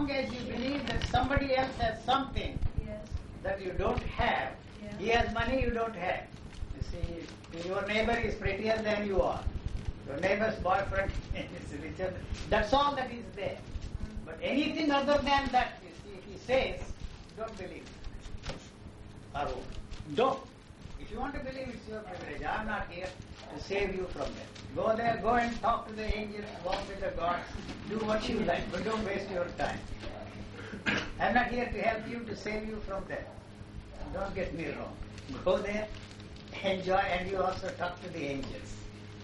long as you believe that somebody else has something that you don't have, he has money you don't have. You see, your neighbor is prettier than you are. Your neighbor's boyfriend is richer. That's all that is there. But anything other than that, you see, if he says, don't believe it. Or don't. If you want to believe, it's your privilege. I'm not here to save you from that. Go there, go and talk to the angels, walk with the gods, do what you like, but don't waste your time. I'm not here to help you, to save you from that. Don't get me wrong. Go there, enjoy, and you also talk to the angels.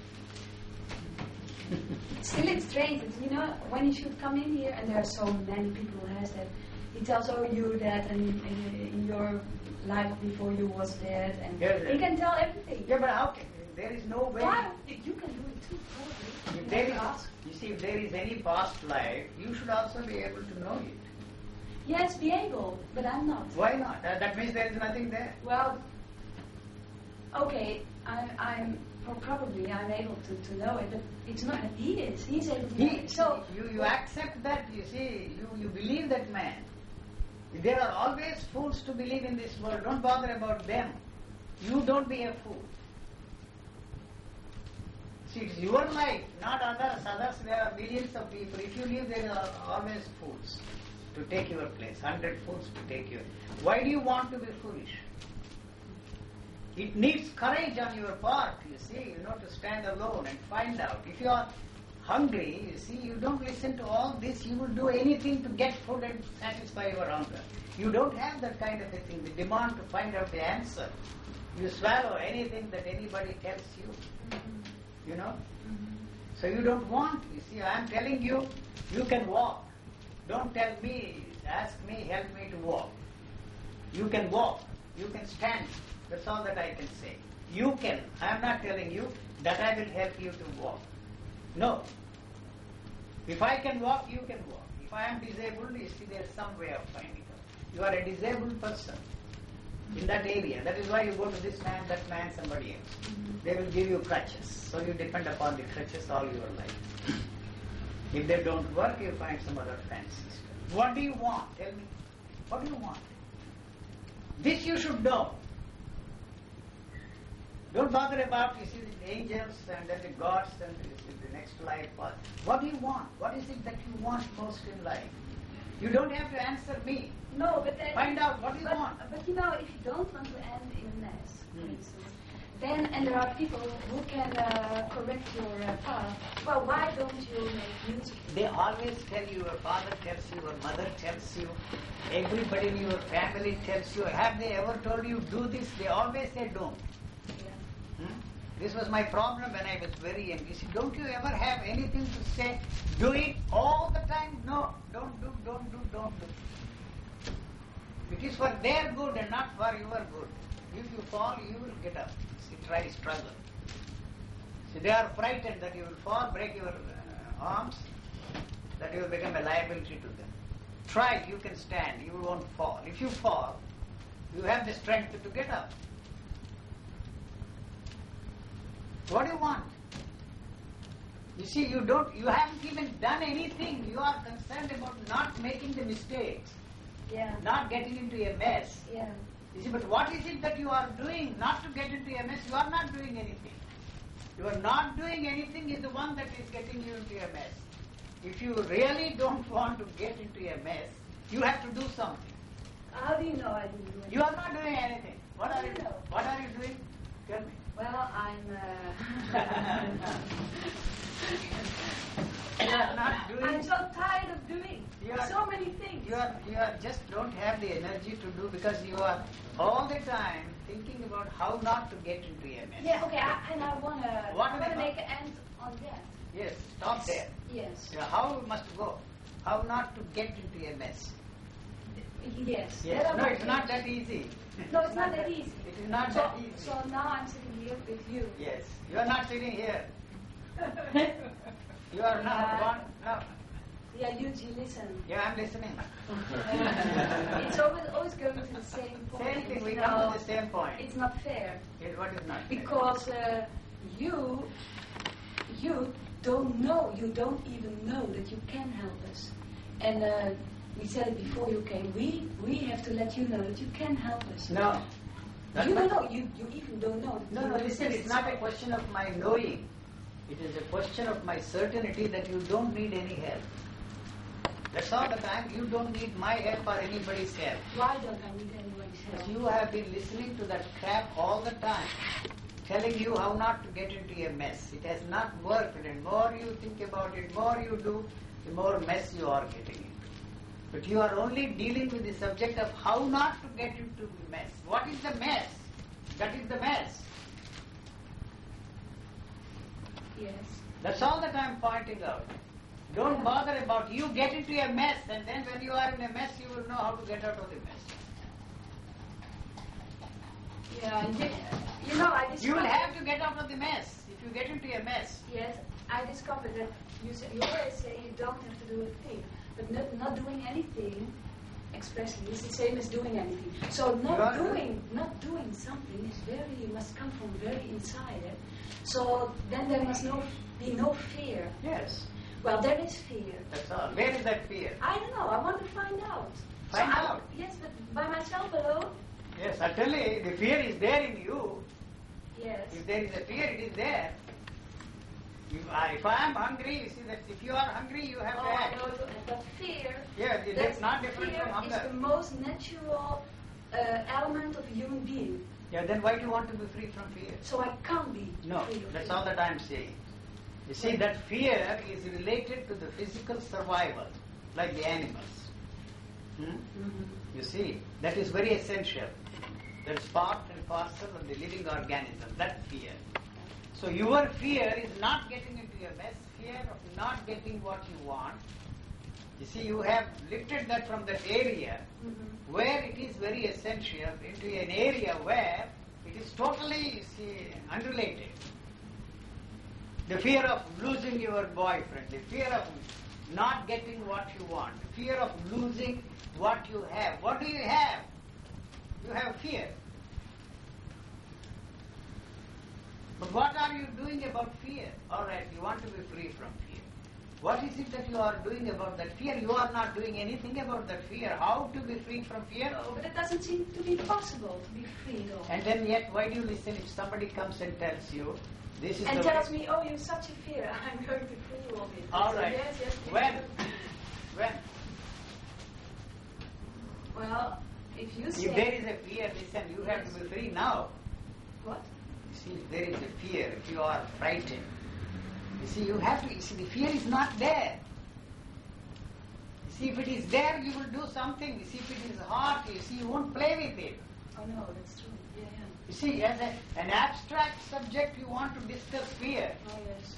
Still, it's strange that, you know, when you should come in here, and there are so many people who has that, he tells you that, and in your life before you was dead, and he can tell everything. Yeah, but how can, there is no way. Why? You can do it too, probably. If there is, you see, if there is any past life, you should also be able to know it. Yes, be able, but I'm not. Why not? That means there is nothing there. Well, okay, probably I'm able to know it, but it's not that he is. He's able to know it. So you accept that, you see, you believe that man. There are always fools to believe in this world. Don't bother about them. You don't be a fool. See, it's your life, not others. Others, there are millions of people. If you live, there are always fools to take your place. 100 fools to take your. Why do you want to be foolish? It needs courage on your part, you see, to stand alone and find out. If you are hungry, you see, you don't listen to all this. You will do anything to get food and satisfy your hunger. You don't have that kind of a thing, the demand to find out the answer. You swallow anything that anybody tells you, So you don't want, you see, I am telling you, you can walk. Don't tell me, ask me, help me to walk. You can walk, you can stand. That's all that I can say. You can. I am not telling you that I will help you to walk. No. If I can walk, you can walk. If I am disabled, you see, there is some way of finding out. You are a disabled person in that area. That is why you go to this man, that man, somebody else. They will give you crutches. So you depend upon the crutches all your life. If they don't work, you find some other fancy stuff. What do you want? Tell me. What do you want? This you should know. Don't bother about, you see, the angels and then the gods and the next life. What do you want? What is it that you want most in life? You don't have to answer me. No, but then... Find out what you want. But if you don't want to end in a mess, for instance, then, and there are people who can correct your path, well, why don't you make music? They always tell you, your father tells you, your mother tells you, everybody in your family tells you. Have they ever told you, do this? They always say, don't. This was my problem when I was very young. You see, don't you ever have anything to say? Do it all the time? No, don't do. It is for their good and not for your good. If you fall, you will get up. See, try, struggle. See, they are frightened that you will fall, break your arms, that you will become a liability to them. Try, you can stand, you won't fall. If you fall, you have the strength to get up. What do you want? You see, you haven't even done anything. You are concerned about not making the mistakes. Not getting into a mess. You see, but what is it that you are doing not to get into a mess? You are not doing anything. You are not doing anything is the one that is getting you into a mess. If you really don't want to get into a mess, you have to do something. How do you know I didn't do anything? You are not doing anything. What are you doing? What are you doing? Tell me. Well, I'm so tired of doing so many things. You are just don't have the energy to do because you are all the time thinking about how not to get into a mess. Yeah, okay, I want to make an end on that. Yes, stop there. Yes. How we must go? How not to get into a mess? Yes. No, it's not that easy. No, it's not that easy. It is not that easy. So now I'm sitting here with you. Yes. You are not sitting here. You are not gone. No. Yeah, you listen. Yeah, I'm listening. It's always going to the same point. Same thing, we come to the same point. It's not fair. What is not fair? Because you don't know, you don't even know that you can help us. And We said it before you came. We have to let you know that you can help us. No. You don't know. You even don't know. No, listen, it's not a question of my knowing. It is a question of my certainty that you don't need any help. That's all the time. You don't need my help or anybody's help. Why don't I need anybody's help? Because you have been listening to that crap all the time, telling you how not to get into a mess. It has not worked. And the more you think about it, more you do, the more mess you are getting into. But you are only dealing with the subject of how not to get into the mess. What is the mess? That is the mess. Yes. That's all that I'm pointing out. Don't bother about you get into a mess, and then when you are in a mess, you will know how to get out of the mess. Yeah, I discovered... You will have to get out of the mess if you get into a mess. Yes, I discovered that you always say you don't have to do a thing, but not doing anything expressly is the same as doing anything. So not doing something must come from very inside it. So then there must be no fear. Yes. Well, there is fear. That's all. Where is that fear? I don't know. I want to find out. Find out? Yes, but by myself alone. Yes, certainly the fear is there in you. Yes. If there is a fear, it is there. If I am hungry, you see that if you are hungry, you have to act. No, but fear. Yeah, that's not different from hunger. Fear is the most natural element of a human being. Yeah, then why do you want to be free from fear? So I can't be No, free of that's fear. all that I am saying. You see, that fear is related to the physical survival, like the animals. You see, that is very essential. That is part and parcel of the living organism, that fear. So your fear is not getting into a mess, fear of not getting what you want. You see, you have lifted that from that area where it is very essential into an area where it is totally, you see, unrelated. The fear of losing your boyfriend, the fear of not getting what you want, the fear of losing what you have. What do you have? You have fear. But what are you doing about fear? All right, you want to be free from fear. What is it that you are doing about that fear? You are not doing anything about that fear. How to be free from fear? No, but it doesn't seem to be possible to be free though. And then yet, why do you listen if somebody comes and tells you, this is and the tells way? me, oh, you're such a fear, I'm going to free you of it. All So right. Yes, When? Well, if you say... If there is a fear, listen, you have to be free now. What? You see, if there is a fear, if you are frightened, you see, you have to, you see, the fear is not there. You see, if it is there, you will do something. You see, if it is hot, you see, you won't play with it. Oh no, that's true. Yeah. You see, as an abstract subject, you want to discuss fear. Oh yes.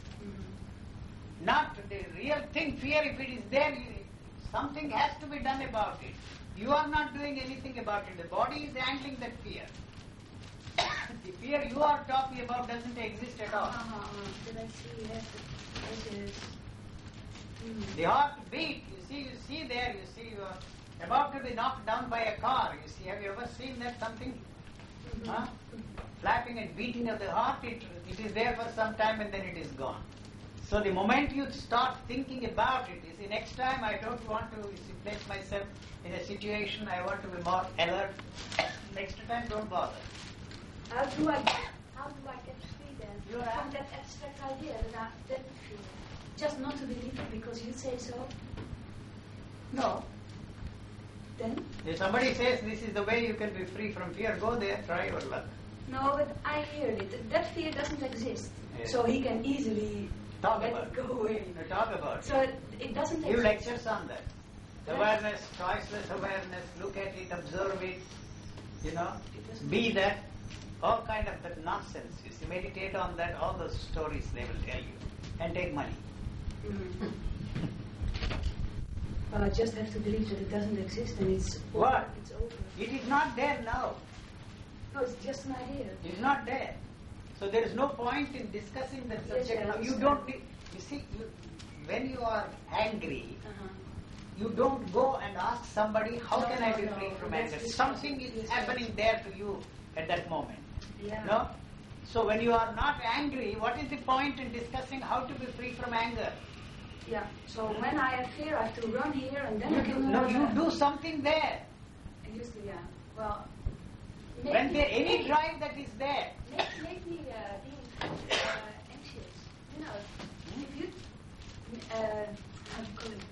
Not the real thing. Fear, if it is there, something has to be done about it. You are not doing anything about it. The body is handling that fear. The fear you are talking about doesn't exist at all. Did I see? Yes, it is. The heartbeat, you see there, you see you are about to be knocked down by a car. You see, have you ever seen that something? Huh? Flapping and beating of the heart, it is there for some time and then it is gone. So the moment you start thinking about it, you see, next time I don't want to place myself in a situation, I want to be more alert. Next time, don't bother. How do I get free then? From that abstract idea that fear. Just not to believe it because you say so? No. Then? If somebody says this is the way you can be free from fear, go there, try your luck. No, but I heard it. That fear doesn't exist. Yes. So he can easily Talk let about it go away. Talk about it. So it doesn't Give exist. lectures on that. Awareness, choiceless awareness, look at it, observe it, be that, all kind of that nonsense. You see, meditate on that, all those stories they will tell you, and take money. Well, I just have to believe that it doesn't exist and it's over. What? It's over. It is not there now. No, it's just an idea. It is not there. So there is no point in discussing that Yes, subject I now. You understand. don't need, when you are angry, you don't go and ask somebody, how can I be free from That's anger? discussing. Something is Yes, happening there to you at that moment. Yeah. No? So when you are not angry, what is the point in discussing how to be free from anger? Yeah. So when I have fear, I have to run here and then I can. No, you do something there. I used to, yeah. Well. When there any drive that is there. Make me being anxious. You know, if you how do you call it?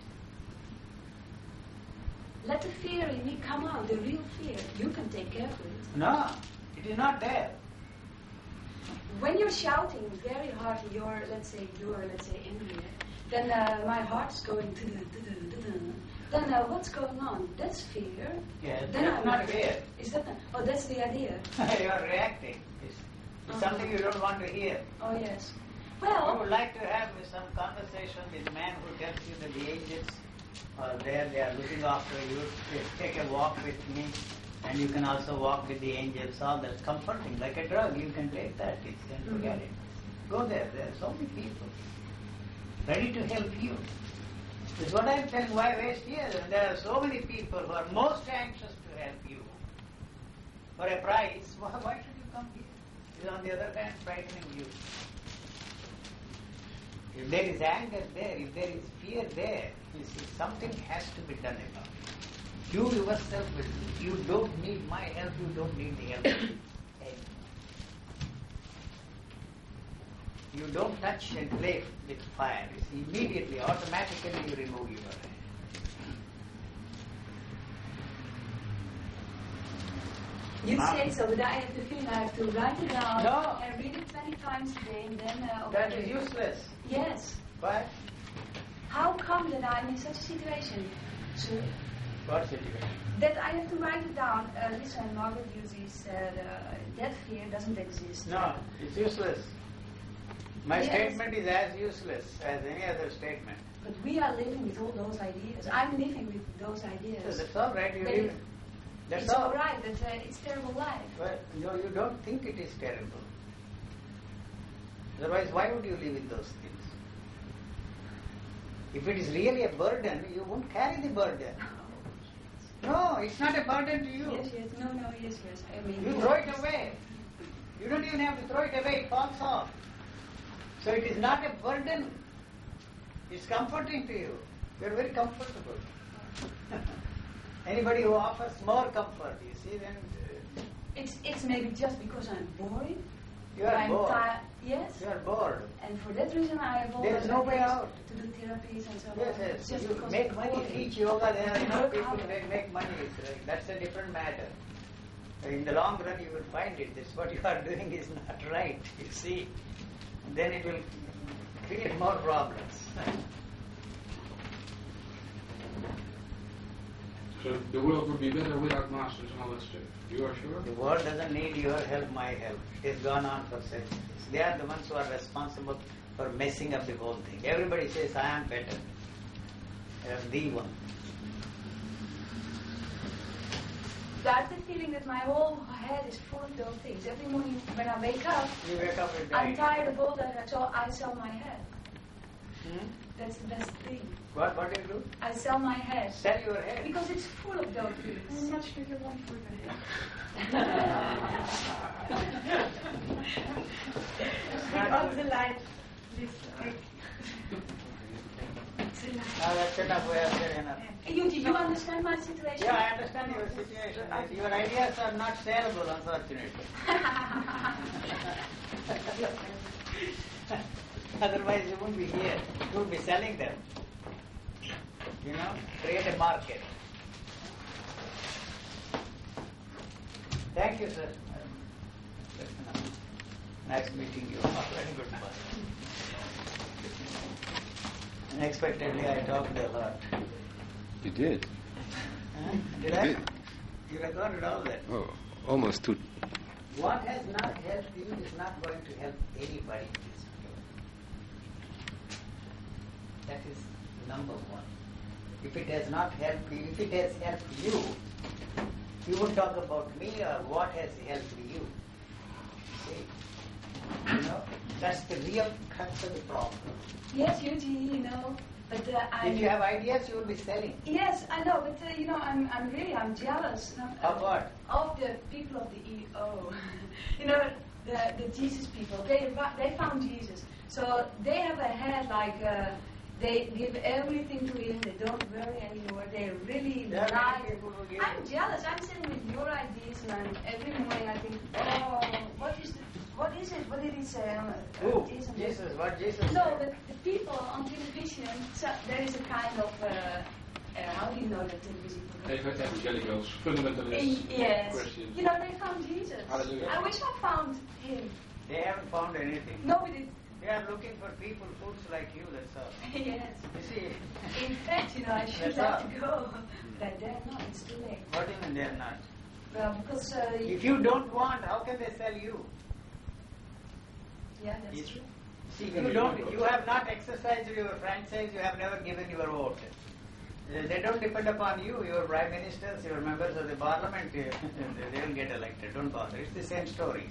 Let the fear in me come out, the real fear. You can take care of it. No, it is not there. When you're shouting very hard, let's say angry, then my heart's going to then what's going on? That's fear. Yes, then that's not fear. Is that not? Oh, that's the idea. You are reacting. It's something you don't want to hear. Oh yes. I Well. would like to have some conversation with a man who tells you that the angels are there, they are looking after you. Take a walk with me, and you can also walk with the angels. All that's comforting, like a drug. You can take that. You can forget it. Go there. There are so many people ready to help you. That's what I'm telling. Why waste here? There are so many people who are most anxious to help you for a price. Why should you come here? It's on the other hand frightening you. If there is anger there, if there is fear there, you see, something has to be done about it. You yourself will do. You don't need my help, you don't need the help. You don't touch and play with fire. You see, immediately, automatically you remove your hand. You say so, but I have the feeling I have to write it down No. and read it 20 times a day and then... That is useless. Yes. Why? How come that I'm in such a situation? So What situation? that I have to write it down. Listen, Margaret usually said that fear doesn't exist. No, it's useless. My Yes. statement is as useless as any other statement. But we are living with all those ideas. I'm living with those So ideas. that's all right. You But live. That's it's all. all right, but it's terrible life. Well, no, you don't think it is terrible. Otherwise, why would you live in those things? If it is really a burden, you won't carry the burden. No, it's not a burden to you. Yes, no, yes. I mean, You throw it away. You don't even have to throw it away, it falls off. So it is not a burden. It's comforting to you. You are very comfortable. Anybody who offers more comfort, you see, then It's maybe just because I'm boring. you are I'm bored. Yes. You are bored. And for that reason, I have There is no way out. to do therapies and so on. Yes. Just You because make I'm money, boring. teach yoga, there are enough Work people hard. who make money. That's a different matter. In the long run, you will find it. This what you are doing is not right. You see, then it will create more problems. So the world would be better without masters and all that stuff. You are sure? The world doesn't need your help, my help. It has gone on for centuries. They are the ones who are responsible for messing up the whole thing. Everybody says, I am better. I am the one. I have the feeling that my whole head is full of those things. Every morning when I wake up, You wake up with I'm that. tired of all that, so I sell my head. Hmm? That's the best thing. What do you do? I sell my head. Sell your head. Because it's full of those things. How much do you want for the head? Switch off the light. Please. That's enough. We have said enough. You understand my situation? Yeah, I understand your situation. Your ideas are not sellable, unfortunately. Otherwise, you wouldn't be here. You would be selling them. You know, create a market. Thank you, sir. That's enough. Nice meeting you. Very good fun. Unexpectedly, I talked a lot. You did. Huh? Did You I? did. You recorded all that. Oh, almost two. What has not helped you is not going to help anybody in this world. That is number one. If it has not helped you, if it has helped you, you would talk about me or what has helped you. See? You know, that's the real crux of the problem. Yes, Eugene, but If you have ideas, you will be selling. Yes, I know, but I'm jealous. Of what? Of the people of the EO. the Jesus people. They found Jesus, so they have a head like They give everything to him. They don't worry anymore. They really There are like. many people who give. I'm jealous. I'm sitting with your ideas, and every morning I think, oh, what is it? What did he say? Who? Isn't Jesus. it? What Jesus No, said? the people on television. So there is a kind of how do you know that television? Evangelicals, fundamentalists, Yes. Christians. You know, they found Jesus. Hallelujah. I wish I found him. They haven't found anything. Nobody. They are looking for people, fools like you, that's all. Yes. You see, In fact, you know, I should That's have all. to go. But they're not. It's too late. what do you mean they are not? Well, because If you don't want, how can they sell you? yeah, that's Yes. true. See, you have not exercised your franchise, you have never given your vote. They don't depend upon you, your prime ministers, your members of the parliament, they will get elected, don't bother. It's the same story.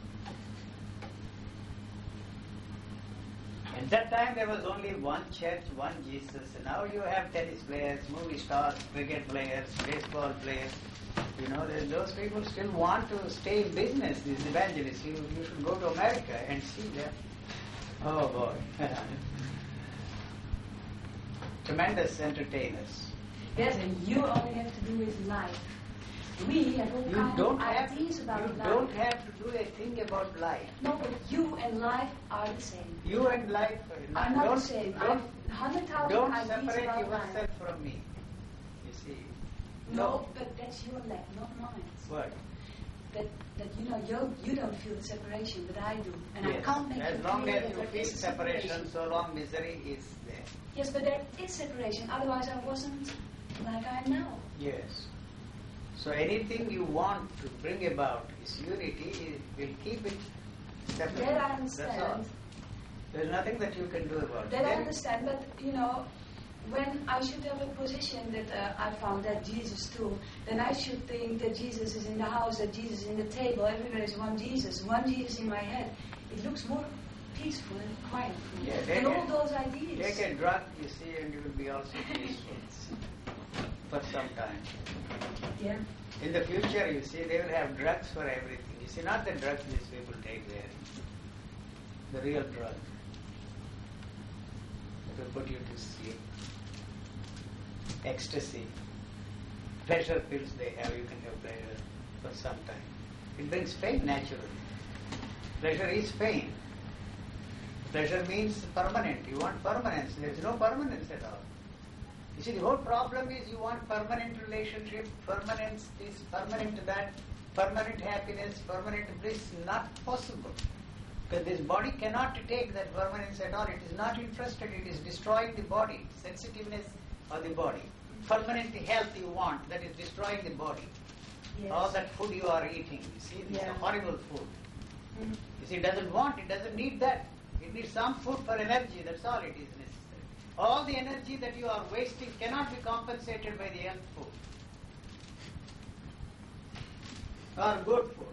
At that time there was only one church, one Jesus. Now you have tennis players, movie stars, cricket players, baseball players. You know, those people still want to stay in business, these evangelists. You should go to America and see them. Oh boy. Tremendous entertainers. Yes, and you only have to do with life. We have all You kinds don't of have ideas about you life. don't have to do a thing about life. No, but you and life are the same. You and life Are not don't, the same. I Don't, have 100,000 don't ideas separate about life. yourself from me. You see. No, but that's your lack, not mine. What? That you know you don't feel the separation, but I do, and Yes. I can't make As you long feel as that you there feel is a separation, so long misery is there. Yes, but there is separation. Otherwise, I wasn't like I am now. Yes. So anything you want to bring about is unity, will keep it separate. That I That's all. understand. There's nothing that you can do about it. That I Then- understand, but you know, when I should have a position that I found that Jesus too, then I should think that Jesus is in the house, that Jesus is in the table, everywhere is one Jesus in my head. It looks more peaceful and quiet. Yeah, and all those ideas. Take a drug, you see, and you will be also peaceful for some time. Yeah. In the future, you see, they will have drugs for everything. You see, not the drugs these people take there, the real drug. It will put you to sleep. Ecstasy. Pleasure pills they have, you can have pleasure for some time. It brings pain naturally. Pleasure is pain. Pleasure means permanent. You want permanence. There is no permanence at all. You see, the whole problem is you want permanent relationship, permanence this, permanent that, permanent happiness, permanent bliss. Not possible. Because this body cannot take that permanence at all. It is not interested. It is destroying the body, sensitiveness of the body. Permanent health you want, that is destroying the body. Yes. All that food you are eating, you see, this is a horrible food. Mm. You see, it doesn't want, it doesn't need that. It needs some food for energy, that's all it is necessary. All the energy that you are wasting cannot be compensated by the health food. Or good food.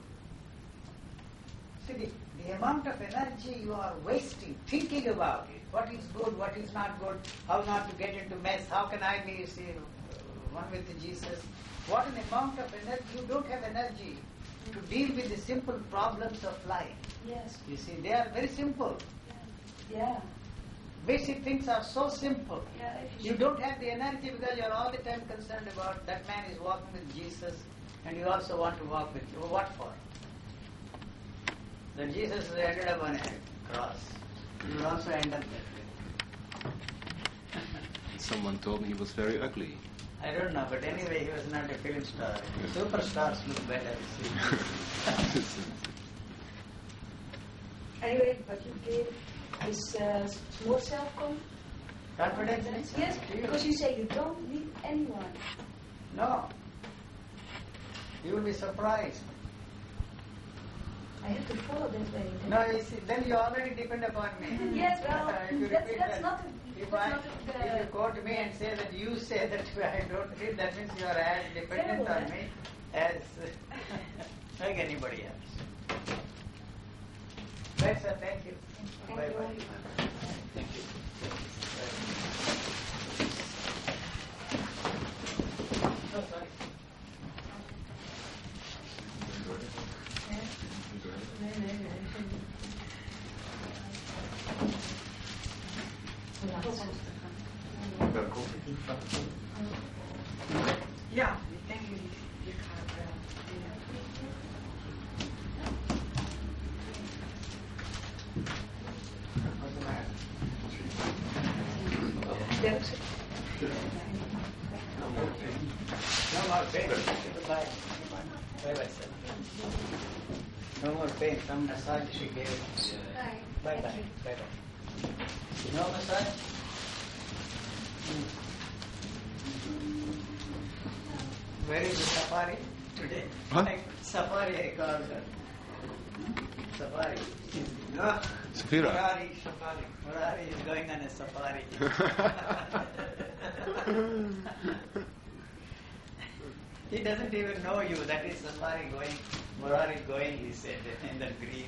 See, the amount of energy you are wasting thinking about it, what is good, what is not good, how not to get into mess, how can I be, you see, one with Jesus. What an amount of energy. You don't have energy to deal with the simple problems of life. Yes. You see, they are very simple. Yeah. Basic things are so simple. Yeah. If You don't have the energy because you are all the time concerned about that man is walking with Jesus and you also want to walk with you. What for? Then Jesus ended up on a cross. You will also end up that way. Someone told me he was very ugly. I don't know, but anyway, he was not a film star. Superstars look better, you see. Anyway, but you gave this more self-confidence. Confidence? Yes, because you say you don't need anyone. No. You will be surprised. I have to follow that way. No, you see, then you already depend upon me. Yes, well, If you that's repeat that's that, not if that's I, not if you quote me and say that you say that I don't read, that means you are as dependent on me as like anybody else. Right, sir, thank you. Thank Bye you. bye. Thank you. Oh, sorry. Nee. Yeah, we think you can't. What's the matter? No more pain. Goodbye. Bye-bye, sir. No more pain. Some massage she gave. Bye-bye. Bye-bye. No massage? Where is the safari today? What? Safari, I call her. Safari. No. Safira. Murari is going on a safari. He doesn't even know you. That is safari going. Murari going, he said, in the green.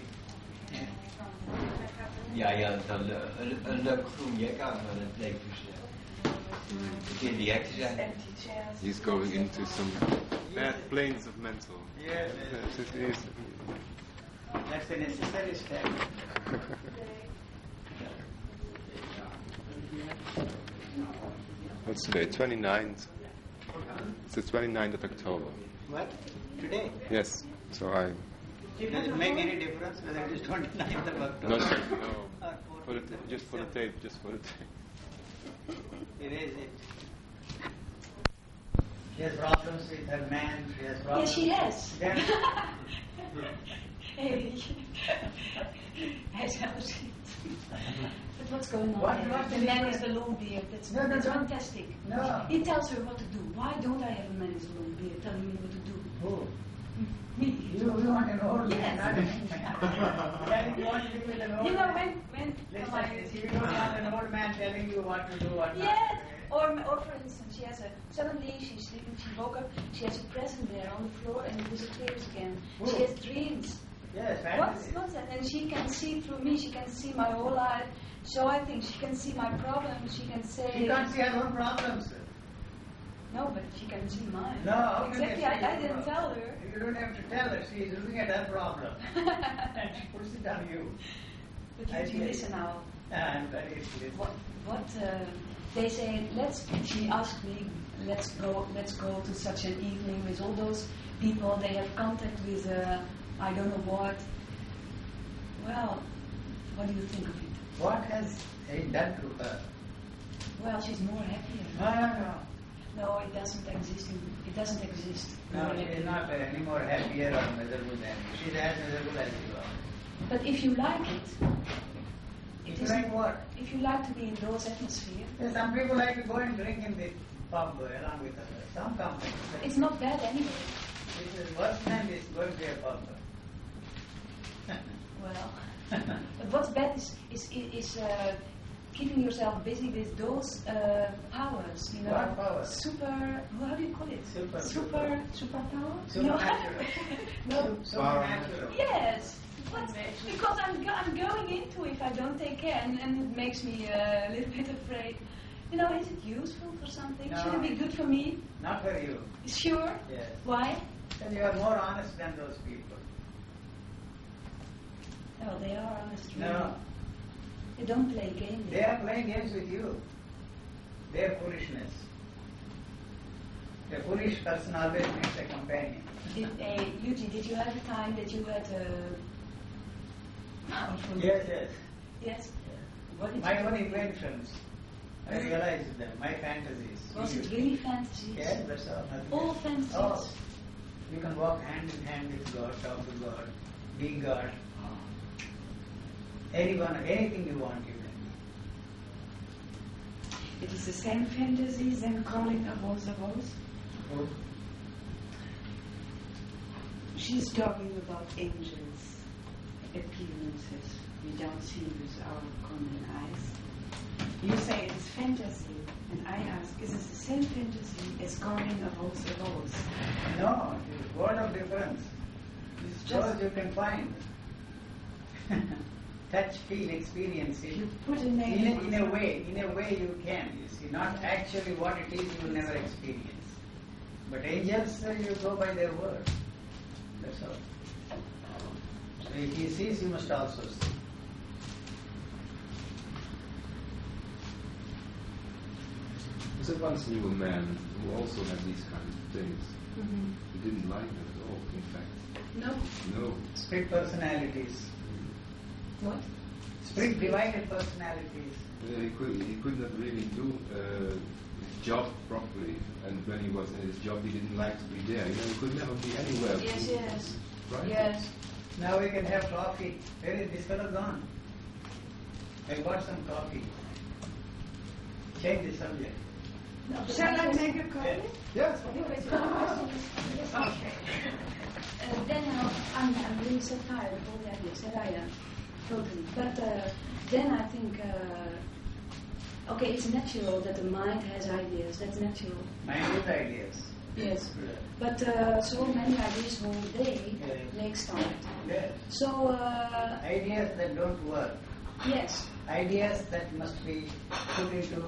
Ja, een groen jek aan van het bleek dus. Begin die hek te zijn. He's going into some bad planes of mental. Yes, Yes, it is. that's a necessary step. What's today? 29th. It's the 29th of October. What? Today? Yes. So I. Does it make any difference whether it is 29th of October? No. Or For the 14th? just for the tape. Just for the tape. It is it. She has problems with her man. She has problems. Yes, she has. Then, Hey. Hij zelfs But what's going on What- there? what The is man it? is the long beard. That's No. fantastic. No. He tells her what to do. Why don't I have a man with a long beard telling me what to do? who? Me. You want an old man, Yes. not a young man. Then you want to live with an old You know man. when Listen, you don't want an old man telling you what to do, what not Yes. to do. Or for instance, she has suddenly she's sleeping, she woke up, she has a present there on the floor and it disappears again. Who? She has dreams. Yes, What's fantasy. that? And she can see through me, she can see my whole life. So I think she can see my problems, she can say... She can't see her own problems. No, but she can see mine. No, how can Exactly, they see I your didn't problem? tell her. You don't have to tell her. She is looking at her problem. And she puts it on you. But I you see. listen now. And that is it. What they say, she asked me, let's go to such an evening with all those people, they have contact with, I don't know what. Well, what do you think of it? What has he done to her? Well, she's more happier. No. No, it doesn't exist. It doesn't exist. No, More she is happier. not any more happier or miserable than you. She's as miserable as you are. But if you like it, If you like what? if you like to be in those atmosphere, Yes, some people like to go and drink in the pub along with others. Some companies. it's not bad anyway. It is worse than this going to a pub. Well, but what's bad is keeping yourself busy with those powers, you know. What powers? How do you call it? Superpower. Superpower? Supernatural. No. Supernatural. Yes. Because I'm going into it if I don't take care, and it makes me a little bit afraid. You know, is it useful for something? No. Should it be good for me? Not for you. Sure. Yes. Why? Then you are more honest than those people. No, they are honest. Really. No. They don't play games. They are playing games with you. Their foolishness. A foolish person always needs a companion. Yuji, did you have a time that you had powerful... Yes. Yes? What did My you own do? inventions. I realized them. My fantasies. Was it really fantasies? Yes, that's all. Nothing All else. fantasies? Oh. You can walk hand in hand with God, talk to God, be God. Anything you want, you can It is the same fantasies and calling a rose a rose. do. She's talking about angels, appearances we don't see with our common eyes. You say it is fantasy, and I ask, is it the same fantasy as calling a rose a rose? No, it's a word of difference. It's Those you can find. Touch, feel, experience it. You put a name In a way you can. You see, not actually what it is you will never experience. But angels, you go by their word. That's all. So if he sees, you must also see. Because I once knew a man who also had these kinds of things. Mm-hmm. He didn't like them at all, in fact. No. No. Split personalities. What? Split divided personalities. He could not really do his job properly, and when he was in his job, he didn't like to be there. You know, he could never be anywhere. Yes, yes. Right? Yes. Now we can have coffee. Where is this fellow gone? I got some coffee. Change the subject. No, but Shall I make a coffee? Yes. Then I'm really so tired of all the ideas that I am, totally. But then I think, okay, it's natural that the mind has ideas. That's natural. Mind with ideas. Yes. But so many ideas all day makes tired. Yes. So Ideas that don't work. yes. Ideas that must be put into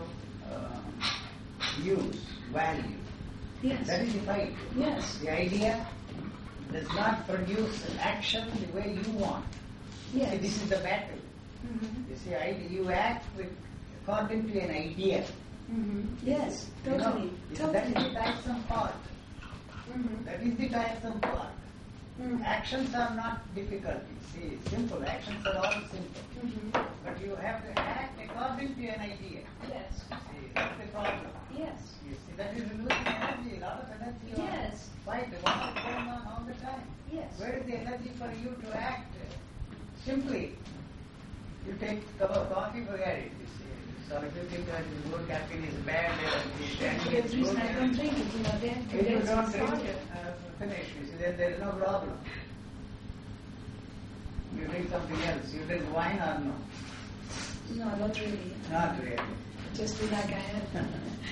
use, value. Yes. That is the fight. Yes. The idea does not produce action the way you want. Yes. See, this is the battle. Mm-hmm. You see, you act according to an idea. Mm-hmm. Yes. You know, Totally. that is Totally. the tiresome part. Mm-hmm. That is the tiresome part. Mm-hmm. Actions are not difficult. See, simple. Actions are all simple. Mm-hmm. But you have to act according to an idea. Yes. See, that's the problem. Yes. You see, that is losing energy, a lot of energy. on Yes. Fight, what is going on all the time? Yes. Where is the energy for you to act? Simply, you take a cup of coffee, forget it. You see. So if you think that the good caffeine is bad, That's the reason I don't drink it, you know, then to if you get don't drink started. it, finish. You see, then there is no problem. You drink something else. You drink wine or no? No, not really. Not really. Just be like I am.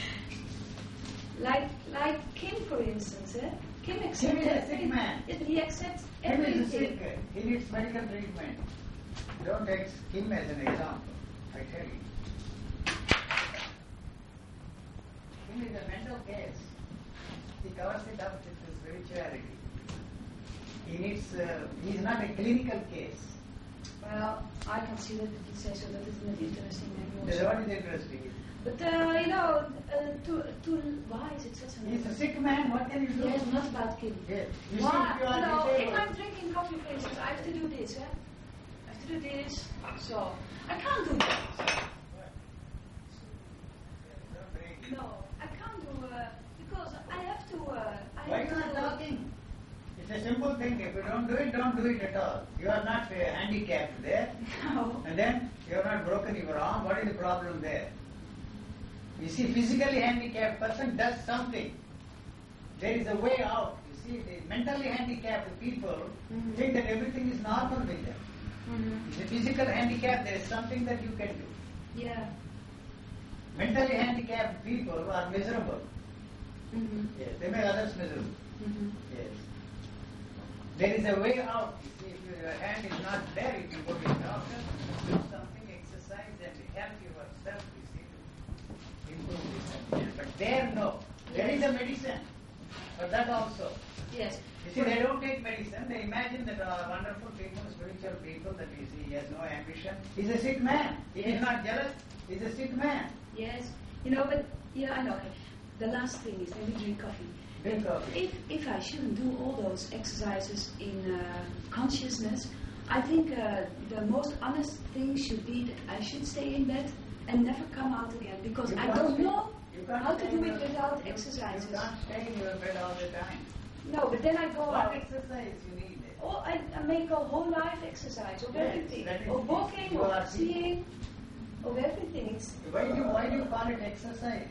Like Kim, for instance, eh? Kim accepts Kim is a sick everything. man. He accepts Kim is everything. sick. He needs medical treatment. Don't take Kim as an example. I tell you. Kim is a mental case. He covers it up with his spirituality. He is not a clinical case. Well, I can see that if you say so, that is not interesting That's anymore. what is interesting. But, why is it such a... He's a sick man. What can you do? Yes, not about Kim. Yes. You see, Why? if you are No, if disabled. I'm drinking coffee, for instance, I have to do this, eh? I have to do this, so I can't do that. No, I can't do, because I have to, Why are you not talking? It's a simple thing. If you don't do it at all. You are not handicapped there. No. And then you are not broken your arm. What is the problem there? You see, physically handicapped person does something. There is a way out. You see, the mentally handicapped people think that everything is normal with them. Mm-hmm. The physical handicap, there is something that you can do. Yeah. Mentally handicapped people are miserable. Mm-hmm. Yes, they make others miserable. Mm-hmm. Yes. There is a way out. You see, if your hand is not there, you can go to the doctor, do something, exercise, and help yourself, you see, to improve this condition. But there, no. There is a medicine for that also. Yes. You see, they don't take medicine. They imagine that wonderful people, spiritual people, that you see, he has no ambition. He's a sick man. He is not jealous. He's a sick man. Yes. You know, but, yeah, I know. Okay. The last thing is when we drink coffee. Drink coffee. If I shouldn't do all those exercises in consciousness, I think the most honest thing should be that I should stay in bed and never come out again, because You I can't don't stay- know you can't how to stay do in it your- without you- exercises. You can't stay in your bed all the time. No, but then I go What out. exercise you need? Oh, I make a whole life exercise of Yes, everything, that is of it. walking, You of are seeing, of everything. Why do you call it exercise?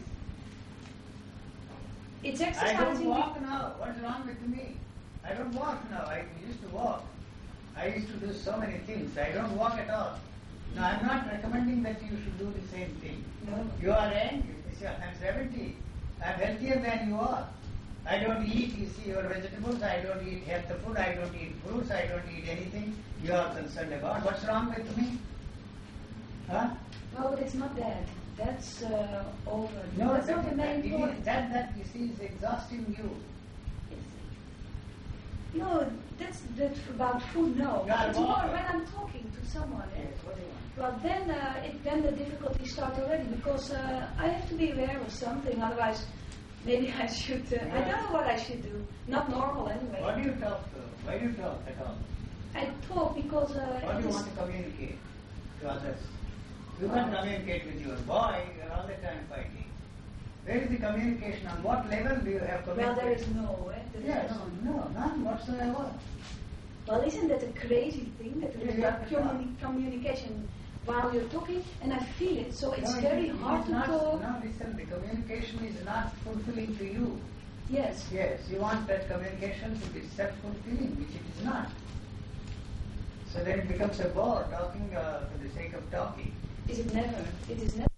It's I exercising. don't walk now. What's wrong with me? I don't walk now. I used to walk. I used to do so many things. I don't walk at all. Now, I'm not recommending that you should do the same thing. No. You are young. You see, I'm 70. I'm healthier than you are. I don't eat, you see, your vegetables. I don't eat healthy food. I don't eat fruits. I don't eat anything you are concerned about. What's wrong with me? Huh? No, but it's not that. That's over. No, that's not the main it point. is that you see is exhausting you. No, that's about food. No, Yeah, it's well, more when I'm talking to someone. Yes, what do you want? Well, then the difficulties start already because I have to be aware of something. Otherwise, maybe I should. I don't know what I should do. Not normal anyway. What do you talk to? Why do you talk at all? I talk because. What do you want to communicate to others? You can't communicate with your boy, you're all the time fighting. Where is the communication? On what level do you have communication? Well, there is no. There is Yes, none. no, none whatsoever. Well, isn't that a crazy thing that there is Yeah, communication while you're talking? And I feel it, so it's No, very it is hard to not, talk. No, listen, the communication is not fulfilling to you. Yes. Yes, you want that communication to be self-fulfilling, which it is not. So then it becomes a bore, talking for the sake of talking. Is it never? It is never.